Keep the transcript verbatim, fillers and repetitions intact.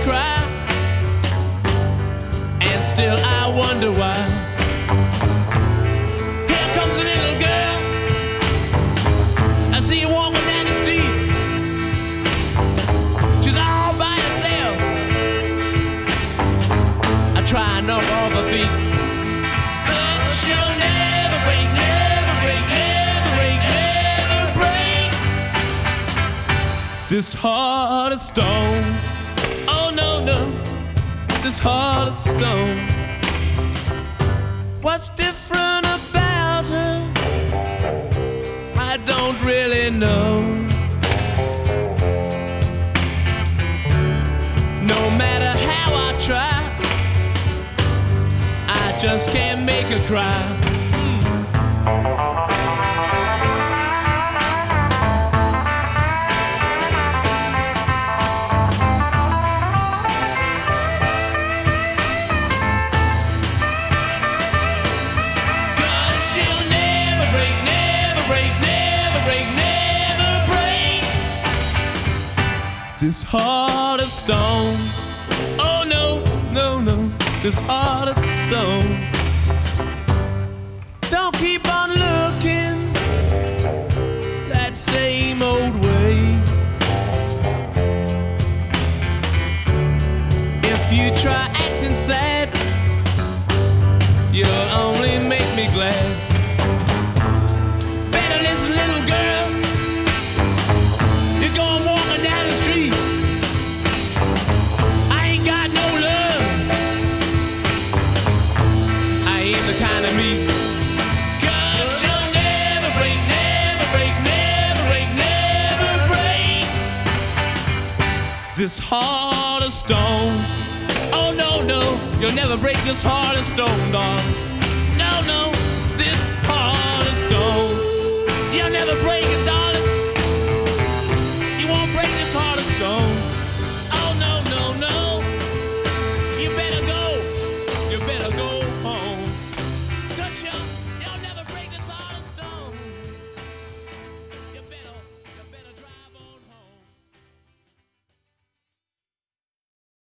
cry, and still I wonder why. Here comes a little girl, I see her walking down the street. She's all by herself, I try and knock off her feet, but she'll never break, never break, never break, never break this heart of stone. Oh no, no, this heart of stone. What's different about her? I don't really know. No matter how I try, I just can't make her cry. This heart of stone. Oh no, no, no, this heart of stone. Don't keep on looking that same old way. If you try acting sad, you'll only make me glad. Better listen, little girl, you're going walking down the street. I ain't got no love, I ain't the kind of me. Cause you'll never break, never break, never break, never break this heart of stone. Oh no, no, you'll never break this heart of stone, darling. No, no, this heart of stone, you'll never break it.